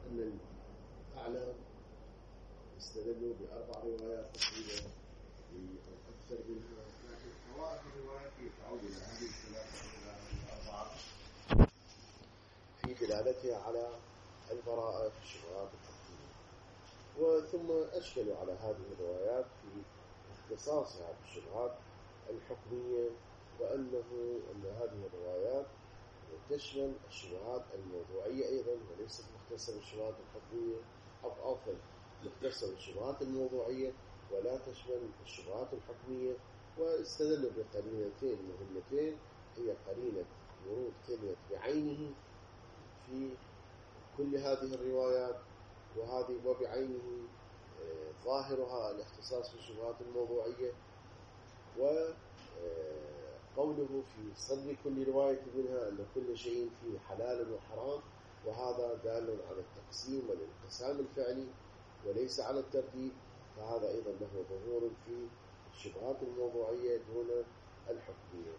أن الأعلام استدلوا بأربع روايات تقريبا أو أكثر منها، لكن فوائد الروايات تعود إلى هذه الثلاثة الأربعة في دلالتها على البراءة في الشبهات الحكمية. وثم أشكلوا على هذه الروايات في اختصاصها بالشبهات الحكمية، وأن هذه الروايات تشمل الشبهات الموضوعية أيضا وليست مختصة بالشبهات الحكمية، أو أفضل مختصة بالشبهات الموضوعية ولا تشمل الشبهات الحكمية. واستدلوا بقرينتين مهمتين، هي قرينة ورود كلمة بعينه في كل هذه الروايات، وبعينه ظاهرها الاختصاص بالشبهات الموضوعية، وقوله في صدر كل رواية منها أن كل شيء فيه حلال وحرام، وهذا دال على التقسيم والانقسام الفعلي وليس على الترتيب، فهذا أيضا له ظهور في الشبهات الموضوعية دون الحكمية.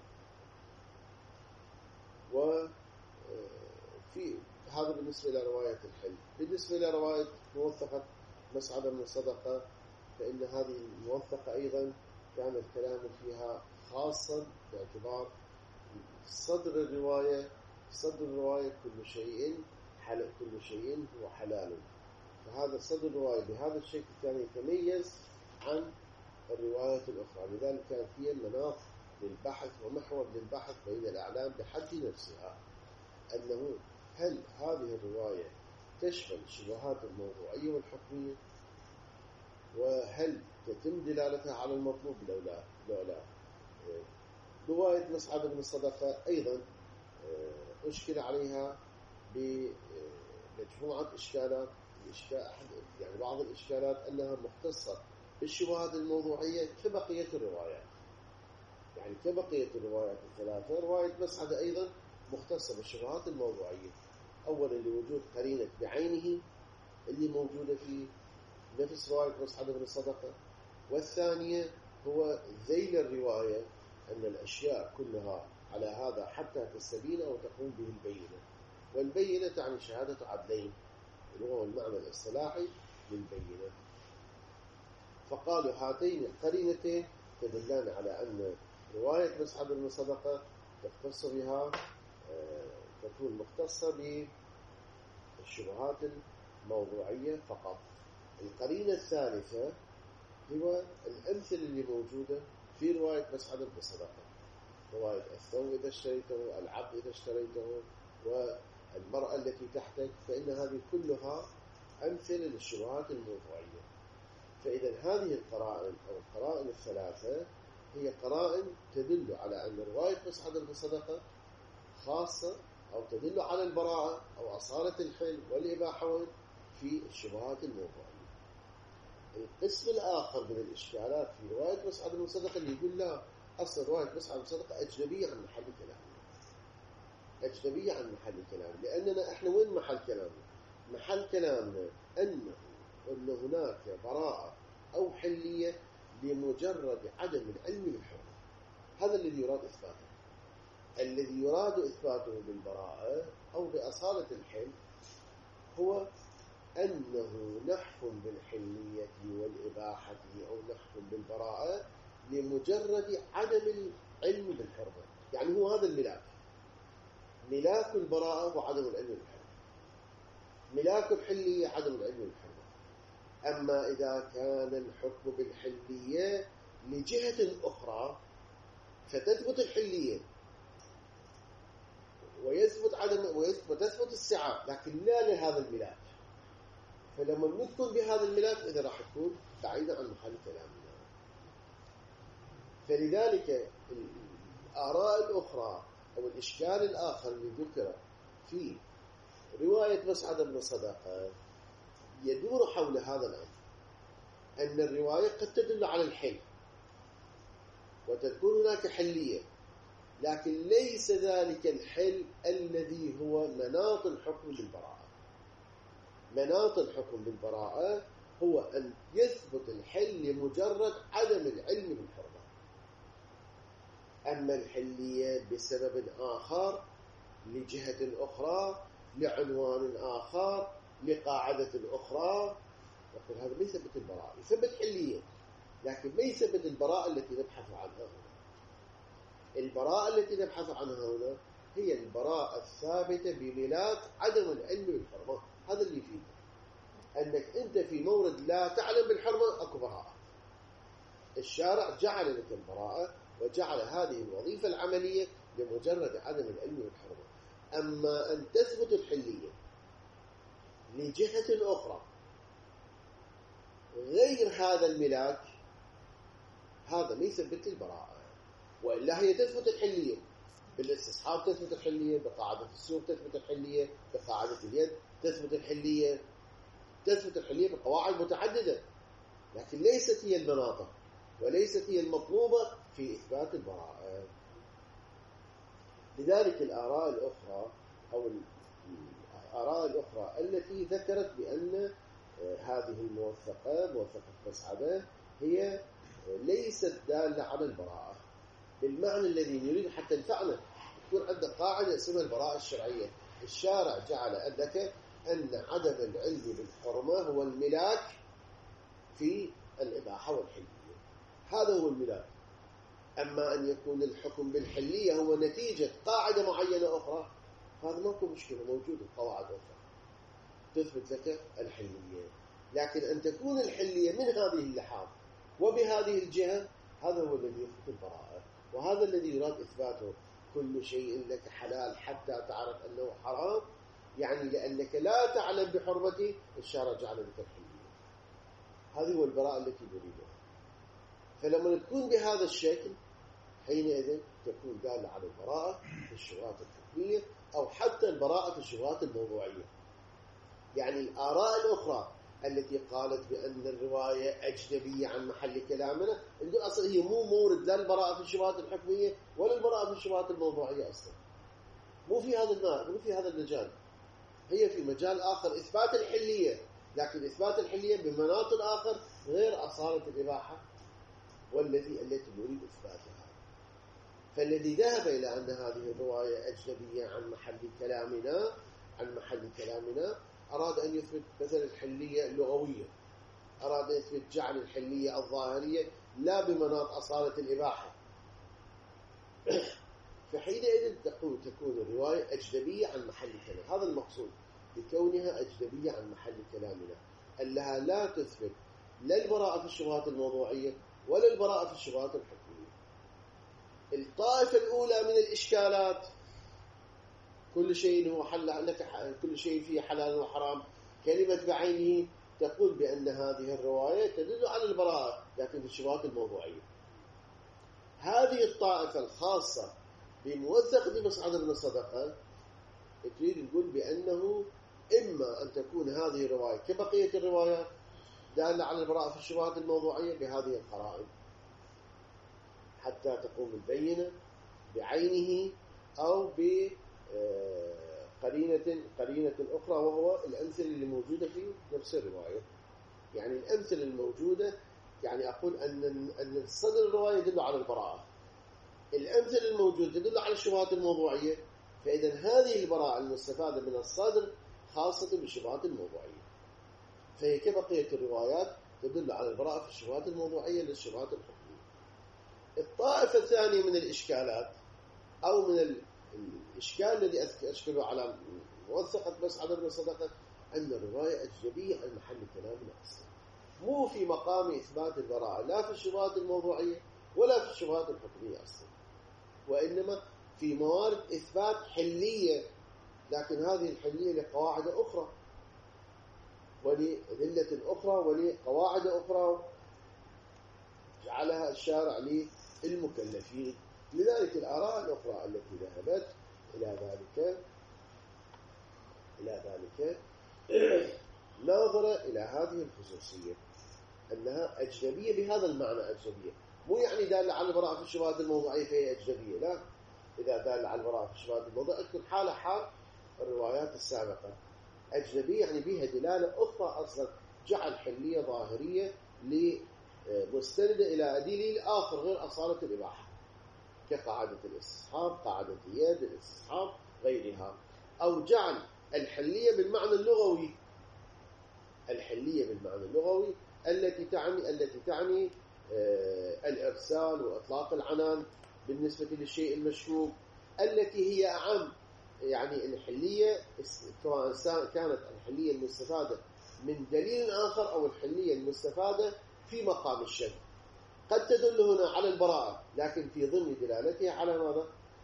وفي هذا بالنسبة إلى رواية الحل. بالنسبة إلى رواية موثقة مسعد بن صدقة، فإن هذه الموثقة أيضا كان الكلام فيها خاصا باعتبار صدر الرواية كل شيء هو حلال، فهذا صدر الرواية بهذا الشكل كان يتميز عن الرواية الأخرى، لذلك كان فيها مناط للبحث ومحور للبحث بين الأعلام بحد نفسها، أنه هل هذه الرواية تشمل الشبهات الموضوعية والحكمية، وهل تتم دلالتها على المطلوب لو لا. رواية مسعد بن صدقة أيضا أشكل عليها بمجموعة إشكالات. يعني بعض الإشكالات أنها مختصة بالشبهات الموضوعية كبقية الروايات، يعني كبقية الروايات الثلاثة. رواية مسعد أيضا مختصة بالشبهات الموضوعية، أولا لوجود قرينة بعينه اللي موجودة في نفس رواية مسعد بن صدقة، والثانية هو ذيل الرواية أن الأشياء كلها على هذا حتى تستبين وتقوم به البينة، والبينة تعني شهادة عدلين اللي هو المعنى الاصطلاحي للبينة. فقالوا هاتين القرينتين تدلان على أن رواية مسعد بن صدقة تختص بها تكون مختصة بالشبهات الموضوعية فقط. القرينة الثالثة هو الأمثلة اللي موجودة في رواية مسعد بن صدقة، رواية الثوب إذا اشتريته، العبد إذا اشتريته، والمرأة التي تحتك، فإن هذه كلها أمثلة للشبهات الموضوعية. فإذا هذه القرائن أو القرائن الثلاثة هي قرائن تدل على أن رواية مسعد بن صدقة خاصة أو تدل على البراءة أو أصالة الحل والإباحة في الشبهات الموضوعية. القسم الآخر من الإشكالات في رواية مسعد بن صدقة اللي يقول لا، أصل رواية مسعد بن صدقة أجنبية عن محل كلامنا، لأننا إحنا وين محل كلامنا؟ محل كلامنا أن هناك براءة أو حلية لمجرد عدم العلم بالحرمة. هذا الذي يراد إثباته. الذي يراد إثباته بالبراءة أو بأصالة الحل هو أنه نحكم بالحلية والإباحة أو نحكم بالبراءة لمجرد عدم العلم بالحرمة. يعني هو هذا ملاك البراءة وعدم العلم بالحرمة، ملاك الحلية عدم العلم بالحرمة. أما إذا كان الحكم بالحلية لجهة أخرى فتثبت الحلية وتثبت السعة، لكن لا لهذا الملاك، فلما ندخل بهذا الملاك إذا راح تكون بعيدة عن محل كلامنا. فلذلك الآراء الأخرى أو الإشكال الآخر اللي ذكر في رواية مسعد بن صدقة يدور حول هذا الأمر، أن الرواية قد تدل على الحل وتكون هناك حلية، لكن ليس ذلك الحل الذي هو مناط الحكم بالبراءة. مناط الحكم بالبراءة هو أن يثبت الحل لمجرد عدم العلم بالحرمة. أما الحلية بسبب آخر لجهة أخرى لعنوان آخر لقاعدة أخرى، يقول هذا ما يثبت البراءة، يثبت حلية لكن ما يثبت البراءة التي نبحث عنها هنا. البراءة التي نبحث عنها هنا هي البراءة الثابتة بملاك عدم العلم بالحرمة. هذا اللي فيه أنك أنت في مورد لا تعلم بالحرمة أكو براءة. الشارع جعل لك البراءة وجعل هذه الوظيفة العملية لمجرد عدم العلم بالحرمة. أما أن تثبت الحلية لجهة أخرى غير هذا الملاك، هذا ما يثبت البراءة. وإلا هي تثبت الحلية بالاستصحاب، تثبت الحلية بقاعدة السوق، تثبت الحلية بقاعدة اليد، تثبت الحلية بقواعد متعددة، لكن ليست هي المناطق وليست هي المطلوبة في إثبات البراءة. لذلك الآراء الأخرى أو الآراء الأخرى التي ذكرت بأن هذه موثقة مسعدة هي ليست دالة على البراءة بالمعنى الذي نريد حتى نفعله. يكون عندك قاعدة اسمها البراءة الشرعية. الشارع جعل لك أن عدم العلم بالحرمة هو الملاك في الإباحة والحلية، هذا هو الملاك. أما أن يكون الحكم بالحلية هو نتيجة قاعدة معينة أخرى، هذا ماكو مشكلة، موجودة قواعد أخرى تثبت لك الحلية. لكن أن تكون الحلية من هذه اللحاظ وبهذه الجهة، هذا هو الذي يثبت البراءة، وهذا الذي يراد إثباته. كل شيء لك حلال حتى تعرف أنه حرام، يعني لأنك لا تعلم بحرمته الشارع جعل لك الحلية. هذه هو البراءة التي نريدها. فلما تكون بهذا الشكل حينئذ تكون دالة على البراءة في الشبهات الحكمية أو حتى البراءة في الشبهات الموضوعية. يعني الآراء الأخرى التي قالت بأن الرواية أجنبية عن محل كلامنا، نقول أصلا هي مو مورد لا البراءة في الشبهات الحكمية ولا البراءة في الشبهات الموضوعية، أصلا مو في هذا المجال. هي في مجال آخر إثبات الحلية، لكن إثبات الحلية بمناط آخر غير أصالة الإباحة التي نريد إثباتها. فالذي ذهب إلى أن هذه الرواية أجنبية عن محل كلامنا أراد أن يثبت مثل الحلية اللغوية، أراد أن يثبت جعل الحلية الظاهرية لا بمناط أصالة الإباحة. فحينئذ تكون الرواية أجنبية عن محل كلام. هذا المقصود بكونها أجنبية عن محل كلامنا، أنها لا تثبت لا البراءة في الشبهات الموضوعية ولا البراءة في الشبهات الحكمية. الطائفة الأولى من الإشكالات كل شيء هو حل لك، كل شيء فيه حلال وحرام، كلمة بعينه تقول بأن هذه الرواية تدل على البراءة لكن في الشبهات الموضوعية. هذه الطائفة الخاصة بموثق بن مسعود بن الصدقة تريد تقول بأنه إما أن تكون هذه الرواية كبقية الروايات دالة على البراءة في الشبهات الموضوعية بهذه القرائن حتى تقوم البينة بعينه أو قرينة أخرى، وهو الأمثلة اللي موجودة في نفس الرواية. يعني الأمثلة الموجودة، يعني أقول أن صدر الرواية يدل على البراءة، الأمثلة الموجودة تدل على الشبهات الموضوعية. فإذا هذه البراءة المستفادة من الصدر خاصة بالشبهات الموضوعية، فهي كبقية الروايات تدل على البراءة في الشبهات الموضوعية للشبهات الحكمية. الطائفة الثانية من الإشكالات أو من الإشكال الذي أشكله على موثقة مسعود بن الصدقة أن الرواية أجنبية عن محل كلامنا أصلا، مو في مقام إثبات البراءة لا في الشبهات الموضوعية ولا في الشبهات الحكمية أصلا، وإنما في موارد إثبات حلية، لكن هذه الحلية لقواعد أخرى ولأدلة أخرى ولقواعد أخرى جعلها الشارع للمكلفين. لذلك الآراء الأخرى التي ذهبت إلى ذلك ناظرة إلى هذه الخصوصية أنها أجنبية بهذا المعنى. أجنبية مو يعني دالة على البراءة في الشبهات الموضوعية فهي أجنبية، لا، إذا دالة على البراءة في الشبهات الموضوعية تكون حال الروايات السابقة. أجنبية يعني بها دلالة أخرى أصلا، جعل حلية ظاهرية مستندة إلى دليل آخر غير أصالة الإباحة، كقاعدة الاستصحاب، قاعدة اليد، الاستصحاب، غيرها، أو جعل الحلية بالمعنى اللغوي الحلية بالمعنى اللغوي التي تعني الإرسال وإطلاق العنان بالنسبة للشيء المشكوك، التي هي أعم. يعني الحلية سواء كانت الحلية المستفادة من دليل آخر أو الحلية المستفادة في مقام الشك، قد تدل هنا على البراءة لكن في ضمن دلالتها على ماذا؟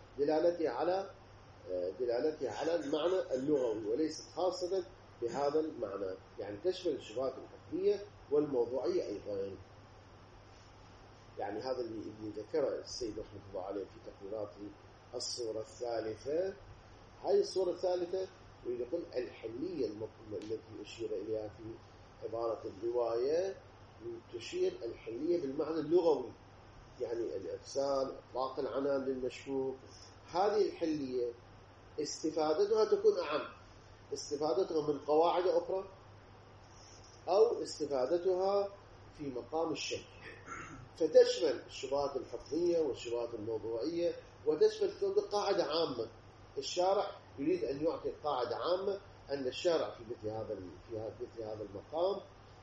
دلالتها على المعنى اللغوي وليست خاصة بهذا المعنى، يعني تشمل الشبهات الحكمية والموضوعية أيضا. يعني هذا اللي ذكره السيد رحمه الله عليه في تقريراته. الصورة الثالثة، هاي الصورة الثالثة ويقول الحلية التي أشير إليها في عبارة الرواية، تشير الحلية بالمعنى اللغوي، يعني الإرسال، إطلاق العنان للمشكوك. هذه الحلية استفادتها تكون أعم، استفادتها من قواعد أخرى أو استفادتها في مقام الشك، فتشمل الشبهات الحكمية والشبهات الموضوعية، وتشمل قاعدة عامة. الشارع يريد أن يعطي قاعدة عامة أن الشارع في مثل هذا المقام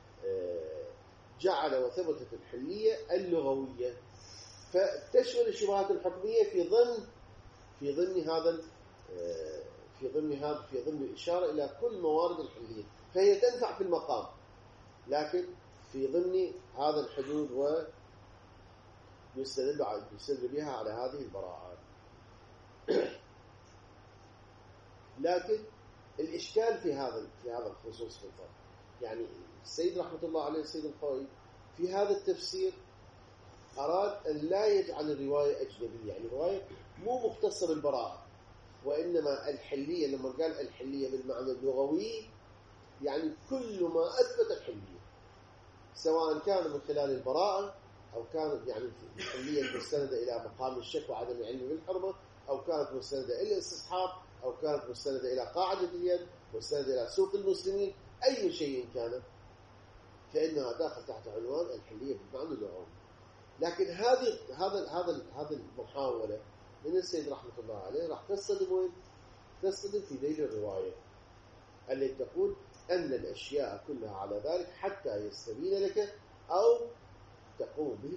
جعل وثبتت الحلية اللغوية، فتشمل الشبهات الحكمية في ضمن الإشارة إلى كل موارد الحلية، فهي تنفع في المقام لكن في ضمن هذا الحدود، ويستدل بها على هذه البراءات. لكن الإشكال في هذا الخصوص بالضبط، يعني السيد رحمة الله عليه السيد الخوي في هذا التفسير أراد أن لا يجعل الرواية أجنبية، يعني الرواية مو مختصة بالبراءة، وإنما الحلية لما قال الحلية بالمعنى اللغوي يعني كل ما أثبت الحلية، سواء كان من خلال البراءة أو كانت يعني الحلية المستندة إلى مقام الشك وعدم العلم بالحرمة، أو كانت مستندة إلى الاستصحاب، أو كانت مستندة إلى قاعدة اليد، مستندة إلى سوق المسلمين، أي شيء كانت فإنها داخل تحت عنوان الحلية بالمعنى اللغوي. لكن هذا المحاولة من السيد رحمة الله عليه راح تصطدم في ذيل الرواية التي تقول أن الأشياء كلها على ذلك حتى يستبين لك أو تقوم به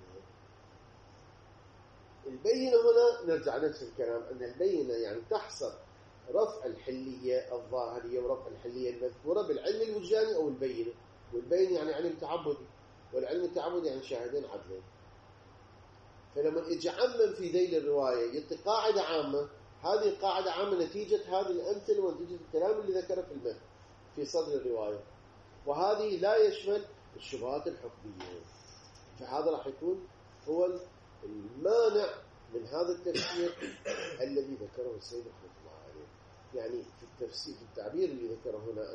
البينة هنا نرجع نفس الكلام، أن البينة يعني تحصل رفع الحلية الظاهرية ورفع الحلية المذكورة بالعلم الوجداني أو البينة، والبين يعني علم تعبدي، والعلم التعبدي يعني شاهدين عدلين. فلما يتعمم في ذيل الرواية يعطي قاعدة عامة، هذه القاعدة عامة نتيجة هذه الأمثلة ونتيجة الكلام اللي ذكره في المثل في صدر الرواية، وهذه لا يشمل الشبهات الحكمية. فهذا راح يكون هو المانع من هذا التفسير الذي ذكره السيد رحمه الله عليه. يعني في التعبير اللي ذكره هنا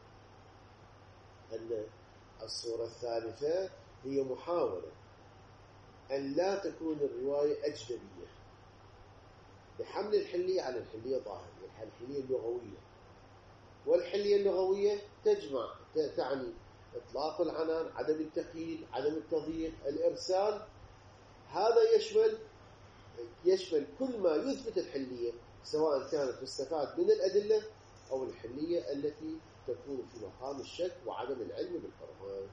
أن الصورة الثالثة هي محاولة أن لا تكون الرواية أجنبية بحمل الحلية على الحلية ظاهرية، الحلية اللغوية. والحلية اللغوية تعني إطلاق العنان، عدم التقييد، عدم التضييق، الإرسال. هذا يشمل كل ما يثبت الحلية، سواء كانت مستفاد من الأدلة أو الحلية التي تكون في مقام الشك وعدم العلم بالحرمة.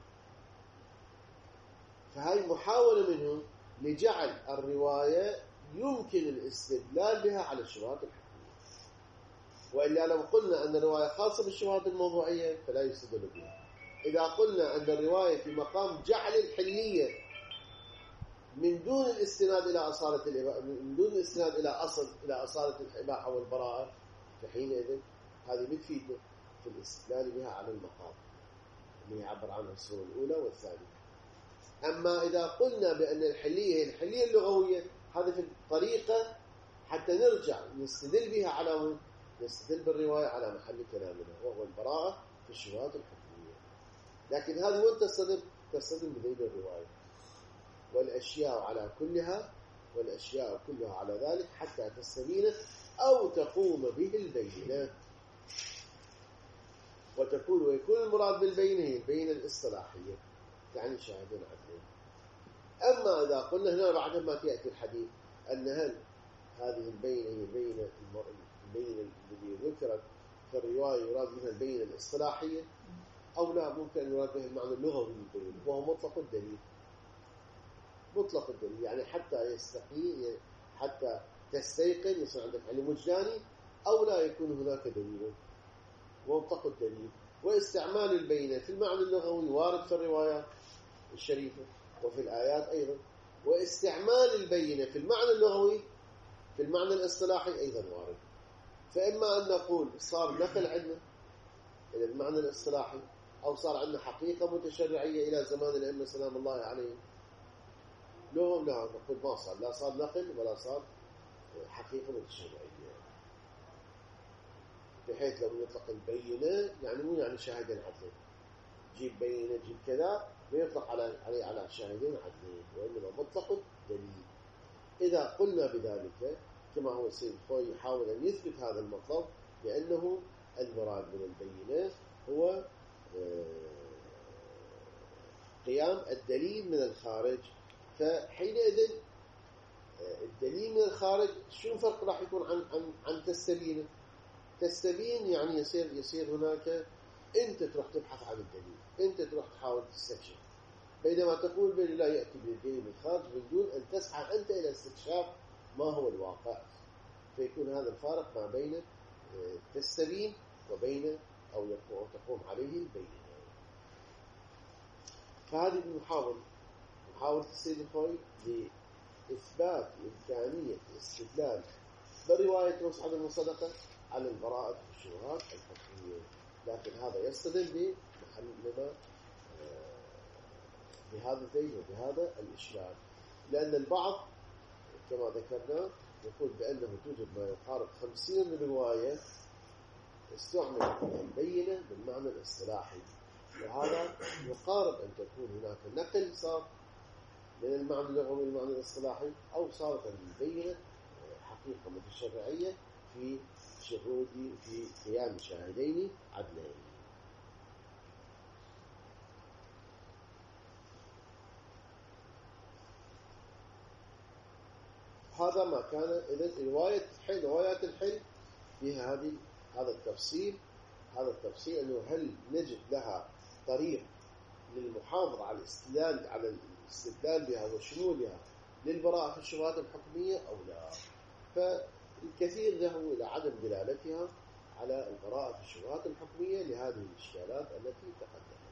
فهي محاولة منهم لجعل الرواية يمكن الاستدلال بها على الشبهات الحكمية، وإلا لو قلنا أن الرواية خاصة بالشبهات الموضوعية فلا يستدل بها. إذا قلنا أن الرواية في مقام جعل الحلية من دون الاستناد إلى أصالة الإباحة والبراءة، فحينئذ هذه بتفيدنا في الاستدلال بها على المقام اللي يعبر عنها الصورة الأولى والثانية. أما إذا قلنا بأن الحلية هي الحلية اللغوية، هذا في الطريقة حتى نرجع نستدل بها نستدل بالرواية على محل كلامنا، وهو البراءة في الشبهات الحكمية. لكن هذه وين تصطدم بذيل الرواية، والأشياء كلها على ذلك حتى تستبين أو تقوم به البينة. ويكون المراد بالبينة هي البينة الإصطلاحية، يعني شاهدين عدلين. أما إذا قلنا هنا بعد ما تأتي الحديث أن هذه البينة هي البينة التي ذكرت في الرواية يراد منها البينة الإصطلاحية، أو لا ممكن أن يراد به المعنى اللغوي للبينة وهو مطلق الدليل. مطلق الدليل يعني حتى تستيقن يصير عندك علم وجداني أو لا يكون هناك دليل، مطلق الدليل. واستعمال البينة في المعنى اللغوي وارد في الروايات الشريفة وفي الآيات أيضا، واستعمال البينة في المعنى اللغوي في المعنى الاصطلاحي أيضا وارد. فإما أن نقول صار نقل عندنا إلى المعنى الاصطلاحي، أو صار عندنا حقيقة متشرعية إلى زمان الأئمة سلام الله عليهم. لا نقول ما صار، لا صار نقل ولا صار حقيقة متشرعية، بحيث لو يطلق البينة يعني مو يعني شاهدين عدلين، جيب بينة جيب كذا، ما يطلق على شاهدين عدلين، وإنما مطلق دليل. إذا قلنا بذلك كما هو السيد الخوي يحاول أن يثبت هذا المطلب، لأنه المراد من البينة هو قيام الدليل من الخارج. فحينئذ الدليل من الخارج شو الفرق راح يكون عن تستبين؟ تستبين يعني يصير هناك أنت تروح تبحث عن الدليل، أنت تروح تحاول تستكشف، بينما تقول بين لا يأتي بالدليل من الخارج بدون أن تسعى أنت إلى استكشاف ما هو الواقع. فيكون هذا الفارق ما بين تستبين وبين أو تقوم عليه البينة. فهذه محاولة السيد الخوي لإثبات إمكانية الاستدلال برواية مسعد بن صدقة على البراءة والشبهات الحكمية، لكن هذا يستدل بهذا الذيل وبهذا الإشكال، لأن البعض كما ذكرنا يقول بأنه توجد ما يقارب 50 رواية استعملت البينة بالمعنى الاصطلاحي، وهذا يقارب أن تكون هناك نقل صار من المعنى اللغوي للمعنى الاصطلاحي، أو صارت البينة حقيقة متشرعية في قيام شاهدين عدلين. هذا ما كان. إذن روايات الحل فيها هذا التفصيل أنه هل نجد لها طريق للمحافظة على الاستدلال بها وشمولها للبراءة في الشبهات الحكمية أو لا؟ فالكثير ذهبوا إلى عدم دلالتها على البراءة في الشبهات الحكمية لهذه الإشكالات التي تقدمت.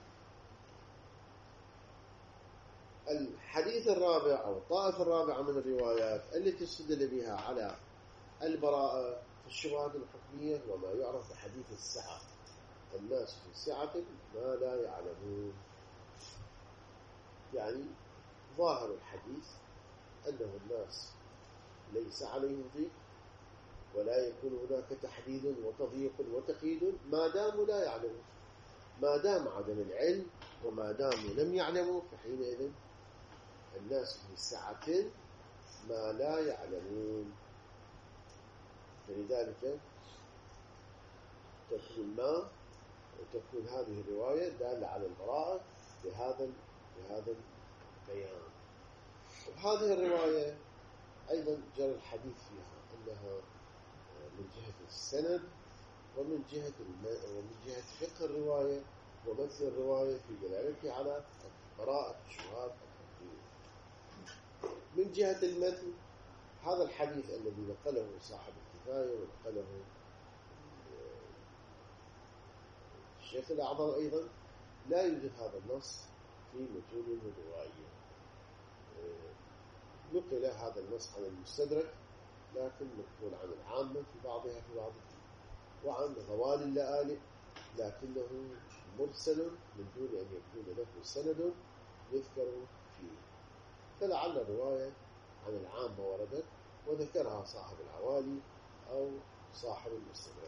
الحديث الرابع أو الطائفة الرابعة من الروايات التي استدل بها على البراءة في الشبهات الحكمية وما يعرف بحديث السعة. الناس في سعة ما لا يعلمون، يعني ظاهر الحديث أنه الناس ليس عليهم ضيق، ولا يكون هناك تحديد وتضييق وتقييد ما داموا لا يعلمون. ما دام عدم العلم وما داموا لم يعلموا فحينئذ الناس في سعة ما لا يعلمون. فلذلك تكون هذه الرواية دالة على البراءة بهذا البيان. وهذه الرواية أيضا جرى الحديث فيها أنها من جهة السند ومن جهة فقه الرواية ومثل الرواية في دلالته على براءة الشبهات الحكمية. من جهة المثل هذا الحديث الذي نقله صاحب الكفاية ونقله الشيخ الأعظم أيضا لا يوجد هذا النص في متون الرواية. نقل هذا النص عن المستدرك لكن مقبول عن العامة في بعضها وعن غوال اللآلئ لكنه مرسل من دون أن يكون له سند يذكر فيه. فلعل الرواية عن العامة وردت وذكرها صاحب العوالي أو صاحب المستدرك.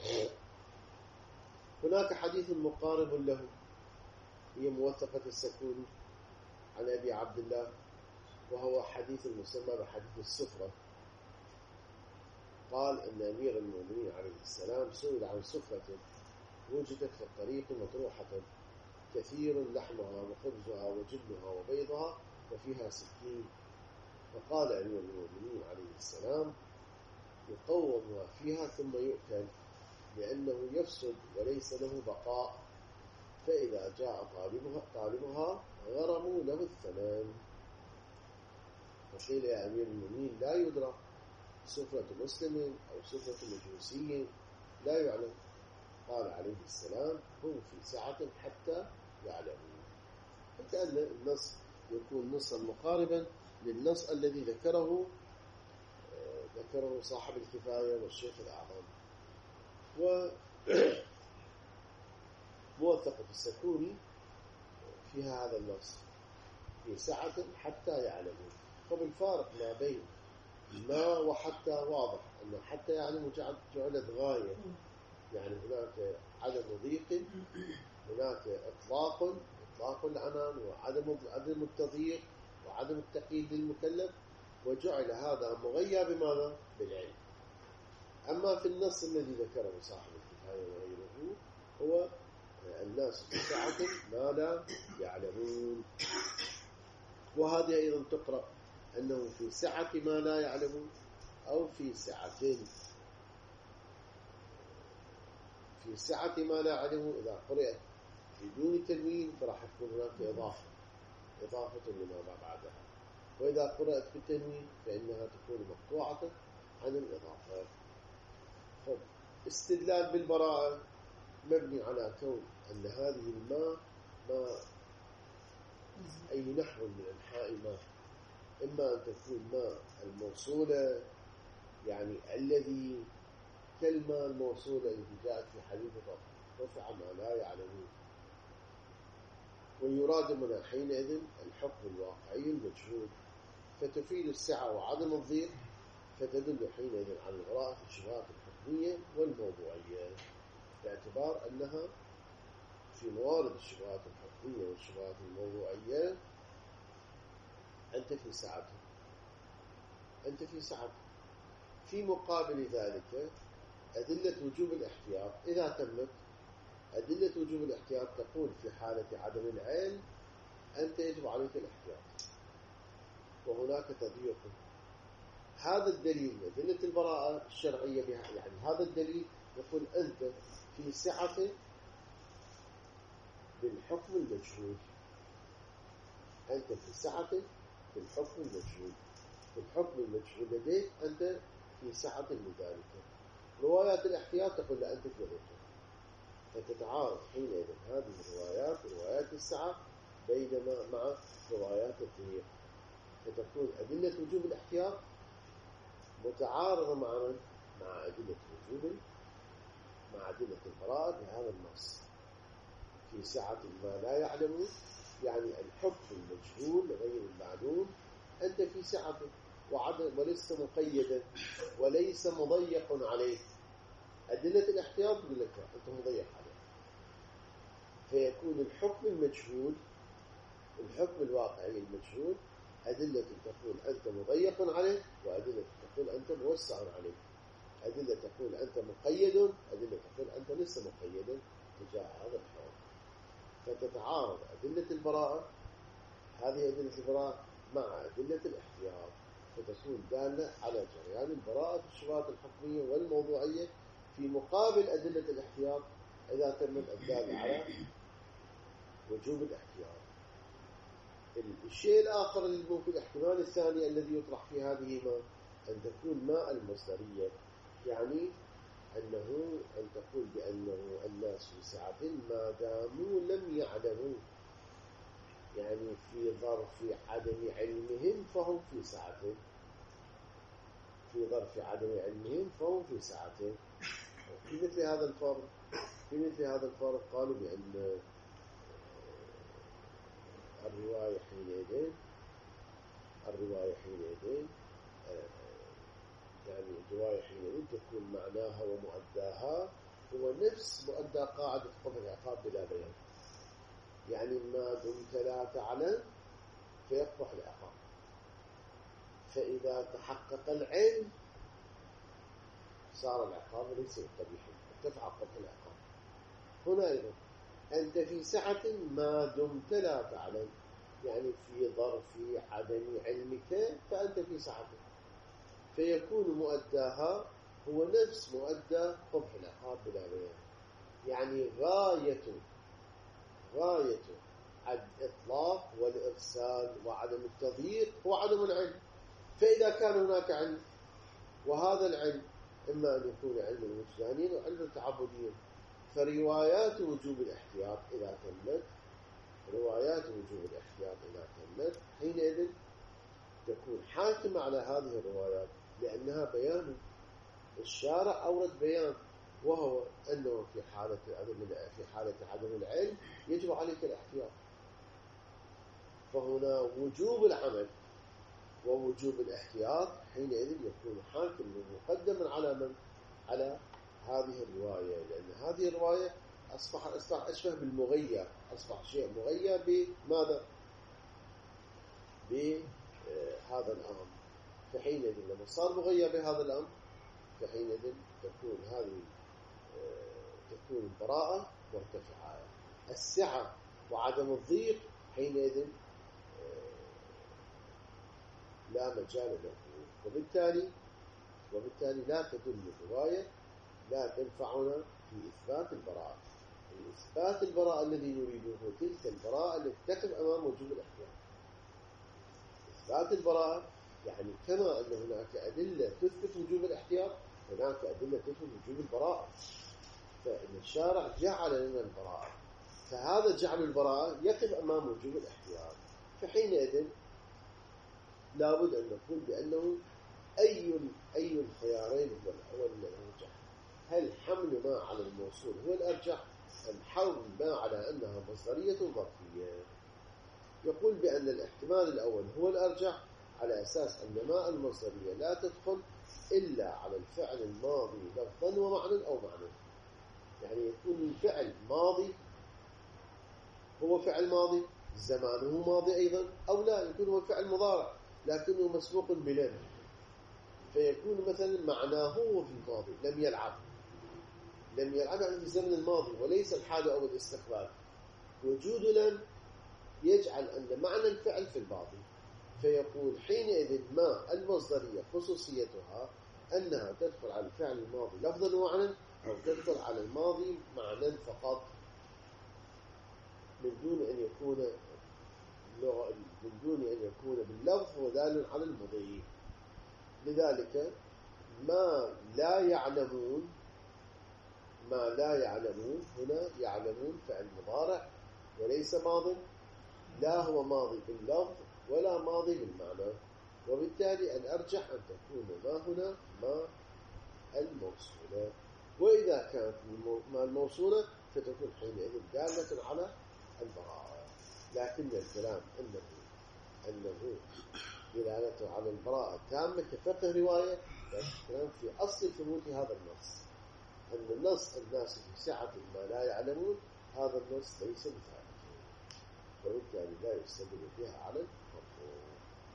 هناك حديث مقارب له هي موثقة السكوني عن أبي عبد الله، وهو حديث المسمى بحديث السفرة. قال إن أمير المؤمنين عليه السلام سئل عن سفرة وجدت في الطريق مطروحة كثير لحمها وخبزها وجلها وبيضها وفيها سكين، فقال أمير المؤمنين عليه السلام يقوم ما فيها ثم يؤكل لأنه يفسد وليس له بقاء. فإذا جاء طالبها غرموا له الثمن. فقيل يا أمير المؤمنين لا يدرى سفرة مسلم أو سفرة مجوسي لا يعلم. قال عليه السلام هم في سعة حتى يعلمون. فكأن النص يكون نصا مقاربا للنص الذي ذكره صاحب الكفاية والشيخ الأعظم. وموثقة السكوني فيها هذا النص في سعة حتى يعلمون. فبالفارق ما بين ما وحتى واضح أن حتى يعلموا جعلت غاية، يعني هناك عدم ضيق، هناك إطلاق العنان وعدم التضييق وعدم التقييد للمكلف، وجعل هذا مغير بماذا؟ بالعلم. أما في النص الذي ذكره صاحب الكفاية وغيره هو الناس في سعة ما لا يعلمون. وهذه أيضا تقرأ أنه في سعة ما لا يعلمون أو في سعة ما لا يعلمون. إذا قرأت بدون تنوين فراح تكون هناك إضافة لما بعدها، وإذا قرأت بالتنوين فإنها تكون مقطوعة عن الإضافة. استدلال بالبراءة مبني على كون أن هذه الماء أي نحو من أنحاء ماء، إما أن تكون ماء الموصولة يعني الذي كالماء الموصولة التي جاءت في حديث رفع ما لا يعلمون. ويراد منها حينئذ الحكم الواقعي المجهول، فتفيد السعة وعدم الضيق، فتدل حينئذ على البراءة في الشبهات الحكمية والموضوعية، باعتبار أنها في موارد الشبهات الحكمية والشبهات الموضوعية أنت في سعة. في مقابل ذلك أدلة وجوب الاحتياط إذا تمت، أدلة وجوب الاحتياط تقول في حالة عدم العلم أنت يجب عليك الاحتياط وهناك تضييق. هذا الدليل أدلة البراءة الشرعية بها، يعني هذا الدليل يقول أنت في سعة بالحكم المجهول، أنت في سعة بالحكم المجهول، بالحكم المجهول لديك أنت في سعة لذلك. روايات الاحتياط تقول لا أنت في ضيق، فتتعارض حينئذ هذه الروايات روايات السعة بينما مع روايات الضيق، فتكون أدلة وجوب الاحتياط متعارضة مع أدلة البراءة بهذا النص. في سعة ما لا يعلمون يعني الحكم المجهول غير المعلوم، أنت في سعة ولست مقيدا وليس مضيق عليك. أدلة الاحتياط تقول لك أنت مضيق عليك، فيكون الحكم المجهول، الحكم الواقعي المجهول، أدلة تقول أنت مضيق عليك وأدلة تقول أنت موسع عليك، أدلة تقول أنت مقيد، أدلة تقول أنت لست مقيدا تجاه هذا الحكم. فتتعارض أدلة البراءة، هذه أدلة البراءة مع أدلة الاحتياط، فتكون دالة على جريان البراءة في الشبهات الحكمية والموضوعية في مقابل أدلة الاحتياط إذا تمت الدالة على وجوب الاحتياط. الشيء الآخر اللي ممكن الاحتمال الثاني الذي يطرح في هذه أن تكون ماء المصدرية، يعني أن تقول بأنه الناس في سعة ما داموا لم يعلموا، يعني في ظرف عدم علمهم فهم في سعة، في ظرف عدم علمهم فهم في سعة. في مثل هذا الفرق قالوا بأن الرواية حينئذ يعني الرواية حينئذ تكون معناها ومؤداها هو نفس مؤدى قاعدة قبل العقاب بلا بيان، يعني ما دمت لا تعلم فيقبح العقاب، فإذا تحقق العلم صار العقاب ليس قبيحا، ارتفع قبح العقاب. هنا أيضا أنت في سعة ما دمت لا تعلم، يعني في ظرف عدم علمك فأنت في سعة، فيكون مؤداها هو نفس مؤدى قبح العقاب بلا بيان، يعني غاية غاية الإطلاق والإرسال وعدم التضييق هو عدم العلم. فإذا كان هناك علم، وهذا العلم إما أن يكون علم وجداني وعلم تعبدي، فروايات وجوب الاحتياط إذا تمت، روايات وجوب الاحتياط إذا تمت، حينئذ تكون حاكمة على هذه الروايات، لأنها بيان. الشارع أورد بيان، وهو أنه في حالة عدم العلم يجب عليك الاحتياط. فهنا وجوب العمل ووجوب الاحتياط حينئذ يكون حاكم مقدما على من؟ على هذه الرواية، لأن هذه الرواية أصبح أشبه بالمغير، أصبح شيء مغير بماذا؟ بهذا الأمر. فحينئذ لما صار مغير بهذا الأمر، فحينئذ تكون البراءة مرتفعة. السعة وعدم الضيق حينئذ لا مجال له، وبالتالي لا تدل الرواية، لا تنفعنا في إثبات البراءة. إثبات البراءة الذي نريده تلك البراءة التي تقف أمام وجوب الاحتياط. إثبات البراءة يعني كما أن هناك أدلة تثبت وجوب الاحتياط، هناك أدلة تثبت وجوب البراءة. فإن الشارع جعل لنا البراءة، فهذا جعل البراءة يقف أمام وجوب الاحتياط. فحينئذ لابد أن نقول بأنه أي الخيارين هو الأرجح؟ هل حمل ما على الموصول هو الأرجح، أم حمل ما على أنها مصدرية ظرفية؟ يقول بأن الاحتمال الأول هو الأرجح، على أساس أن ما المصدرية لا تدخل إلا على الفعل الماضي لفظا ومعنى أو معنى. يعني يكون الفعل ماضي، هو فعل ماضي زمانه ماضي أيضا، أو لا يكون هو فعل مضارع لكنه مسبوق بلم، فيكون مثلا معناه هو في الماضي لم يلعب يعني في الزمن الماضي وليس الحال أو الاستقبال. وجود لم يجعل أن معنى الفعل في الماضي، فيقول حينئذ ما المصدرية خصوصيتها أنها تدخل على الفعل الماضي لفظا ومعنى، أو تدخل على الماضي معنى فقط، من دون أن يكون باللفظ ودال على المضي. لذلك ما لا يعلمون هنا يعلمون فعل مضارع وليس ماض، لا هو ماضي باللفظ ولا ماضي بالمعنى، وبالتالي الأرجح أن تكون ما هنا ما الموصولة. وإذا كانت ما الموصولة فتكون حينئذ دالة على البراءة. لكن الكلام أنه دلالته على البراءة تامة كفقه رواية، الكلام في أصل ثبوت هذا النص، أن النص في سعة ما لا يعلمون، هذا النص ليس بثابت، وبالتالي لا يستدل بها على المفهوم.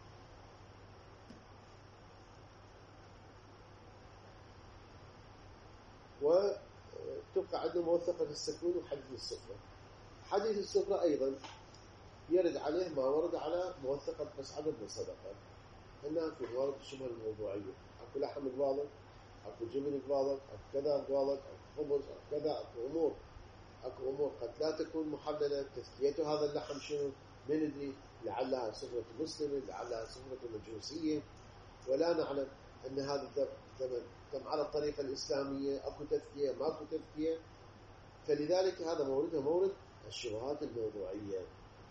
وتبقى عندنا موثقة السكون وحديث السفرة. حديث السفرة أيضا يرد عليه ما ورد على موثقة مسعد بن صدقة، أنها في موارد الشبه الموضوعية، أكو لحم قباضك، أكو جبن قباضك، أكو كذا قباضك، أكو خبز، أكو كذا، أكو أمور قد لا تكون محللة. تسكيته هذا اللحم شنو؟ من ندري، لعلها سفرة مسلمة، لعلها سفرة مجوسية، ولا نعلم أن هذا الثمن تم على الطريقة الإسلامية، أكو تذكية ما أكو تذكية. فلذلك هذا مورد الشبهات الموضوعية،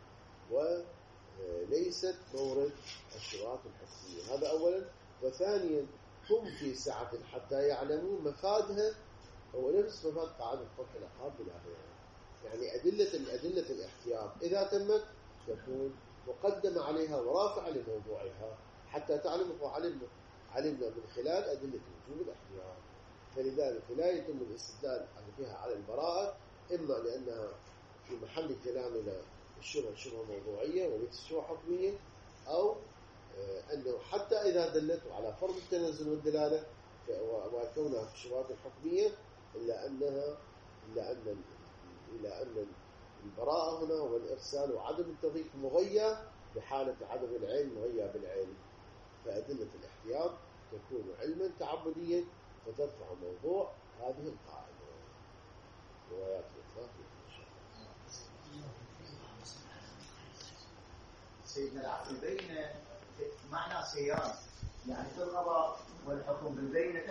وليست مورد الشبهات الحسية. هذا أولا. وثانيا هم في سعة حتى يعلموا مفادها، هو نفس مفاد قاعدة فتح الألقاب بلا بيان. يعني أدلة الاحتياط إذا تمت تكون مقدمة عليها ورافعة لموضوعها، حتى تعلم علمنا من خلال أدلة وجوب الاحتياط. فلذلك لا يتم الاستدلال بها على البراءة، إما لأنها في محل كلامنا الشبهة موضوعية وليس شبهة حكمية، أو أنه حتى إذا دلت على فرض التنزل والدلالة وكونها في الشبهات الحكمية، إلا أن البراءة هنا والإرسال وعدم التضييق مغير بحالة عدم العلم مغير بالعلم. فأدلة الاحتياط تكون علما تعبديا فترفع موضوع هذه القاعدة. روايات الإطلاق إن شاء الله. سيدنا العقل البينة معنى سيان، يعني في القضاء والحكم بالبينة